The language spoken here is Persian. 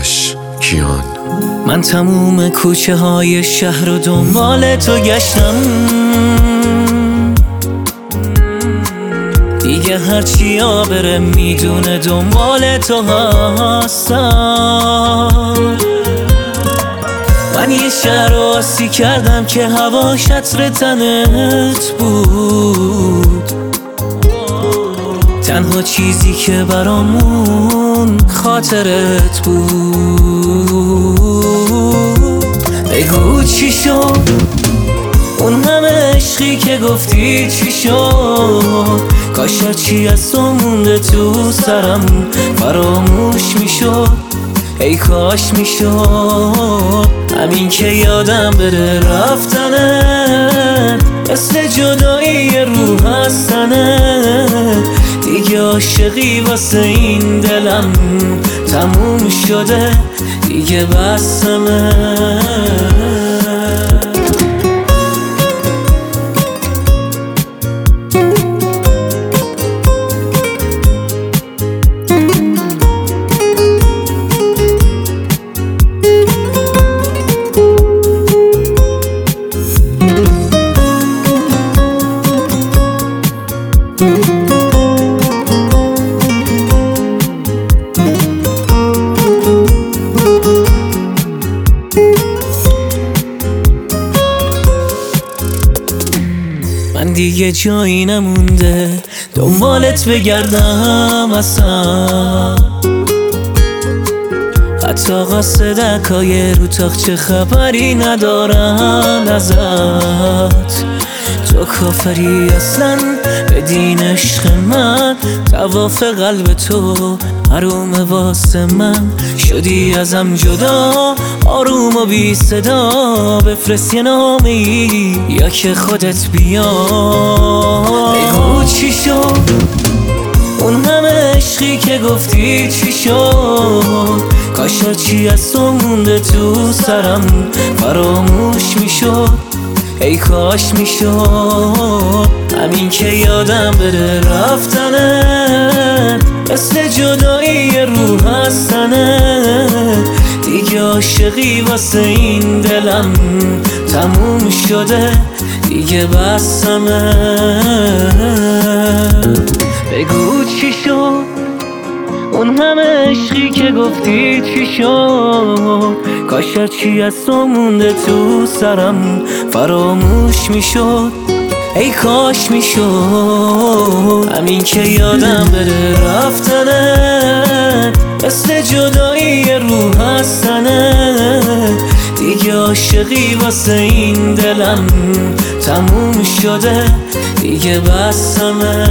کیان. من تموم کوچه های شهر و دنبال تو گشتم، دیگه هرچی بره میدونه دنبال تو هستم. من یه شهر آسی کردم که هواش عطر تنت بود، تنها چیزی که برامون خاطرت بود. بگو چی شد اون همه عشقی که گفتی چی شد؟ کاش چی از تو مونده تو سرم فراموش میشد، ای کاش میشد همین که یادم بره رفتنت مثل جدایی روح هستنت. دیگه عاشقی واسه این دلم تموم شده، دیگه بسمه. من دیگه جایی نمونده دنبالت بگردم اصلا، حتی قصدکای رو تاخچه خبری ندارن ازت. تو کافری اصلا به دین عشق من، طواف قلب تو حروم واسه من. شدی ازم جدا آروم و بی صدا، بفرست یه نامه‌ای یا که خودت بیا. بگو چی شد اون همه عشقی که گفتی چی شد؟ کاش چی از تو مونده تو سرم فراموش میشد، ای کاش میشد همین که یادم بره رفتنت مثل جدایی روح هستنت. دیگه عاشقی واسه این دلم تموم شده، دیگه بسمه. بگو چی شد اون همه عشقی که گفتی چی شد؟ کاش چی از تو مونده تو سرم فراموش میشد، ای کاش میشد همین که یادم بره رفتنت مثل جدایی روح هستنت. دیگه عاشقی واسه این دلم تموم شده، دیگه بسمه.